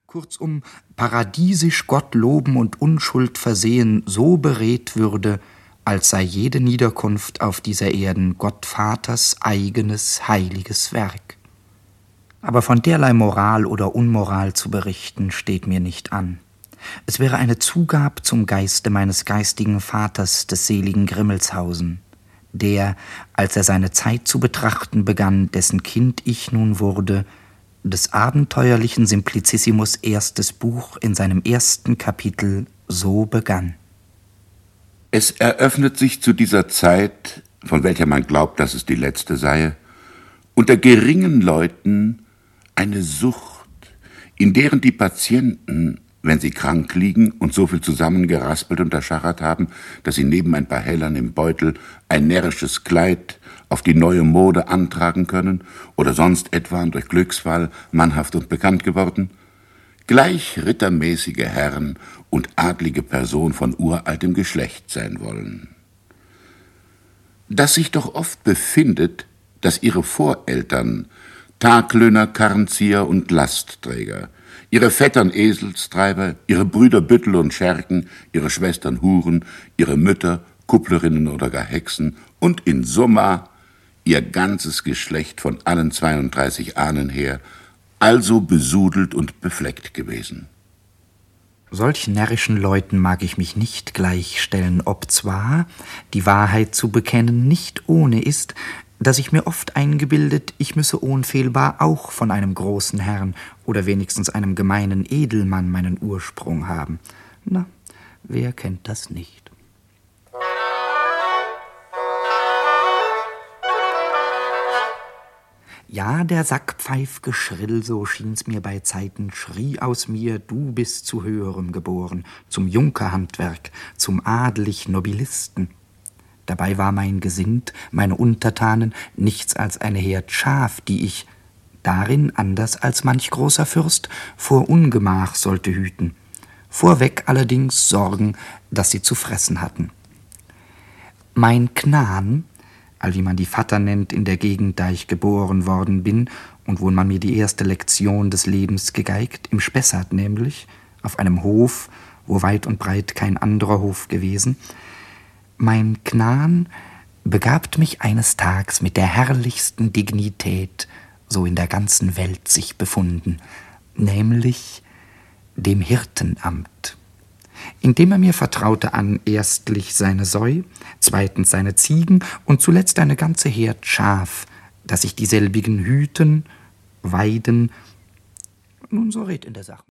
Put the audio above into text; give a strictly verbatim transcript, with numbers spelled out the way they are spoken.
kurzum paradiesisch Gott loben und Unschuld versehen so beredt würde, als sei jede Niederkunft auf dieser Erden Gott Vaters eigenes heiliges Werk. Aber von derlei Moral oder Unmoral zu berichten, steht mir nicht an. Es wäre eine Zugab zum Geiste meines geistigen Vaters, des seligen Grimmelshausen, der, als er seine Zeit zu betrachten begann, dessen Kind ich nun wurde, des abenteuerlichen Simplicissimus erstes Buch in seinem ersten Kapitel so begann. Es eröffnet sich zu dieser Zeit, von welcher man glaubt, dass es die letzte sei, unter geringen Leuten eine Sucht, in deren die Patienten, wenn sie krank liegen und so viel zusammengeraspelt und erschachert haben, dass sie neben ein paar Hellern im Beutel ein närrisches Kleid auf die neue Mode antragen können oder sonst etwa durch Glücksfall mannhaft und bekannt geworden, gleich rittermäßige Herren und adlige Person von uraltem Geschlecht sein wollen. Dass sich doch oft befindet, dass ihre Voreltern Taglöhner, Karrenzieher und Lastträger, ihre Vettern Eselstreiber, ihre Brüder Büttel und Schergen, ihre Schwestern Huren, ihre Mütter Kupplerinnen oder gar Hexen und in summa ihr ganzes Geschlecht von allen zweiunddreißig Ahnen her, also besudelt und befleckt gewesen. Solch närrischen Leuten mag ich mich nicht gleichstellen, obzwar die Wahrheit zu bekennen nicht ohne ist, dass ich mir oft eingebildet, ich müsse unfehlbar auch von einem großen Herrn oder wenigstens einem gemeinen Edelmann meinen Ursprung haben. Na, wer kennt das nicht? Ja, der Sackpfeif'ge Schrill, so schien's mir bei Zeiten, schrie aus mir, du bist zu Höherem geboren, zum Junkerhandwerk, zum adelig Nobilisten. Dabei war mein Gesind, meine Untertanen, nichts als eine Herd Schaf, die ich, darin anders als manch großer Fürst, vor Ungemach sollte hüten, vorweg allerdings sorgen, dass sie zu fressen hatten. Mein Knan, all wie man die Vatter nennt in der Gegend, da ich geboren worden bin und wo man mir die erste Lektion des Lebens gegeigt, im Spessart nämlich, auf einem Hof, wo weit und breit kein anderer Hof gewesen, mein Knan begabt mich eines Tags mit der herrlichsten Dignität, so in der ganzen Welt sich befunden, nämlich dem Hirtenamt, indem er mir vertraute an, erstlich seine Säu, zweitens seine Ziegen und zuletzt eine ganze Herd Schaf, dass ich dieselbigen hüten, weiden, nun so red in der Sache.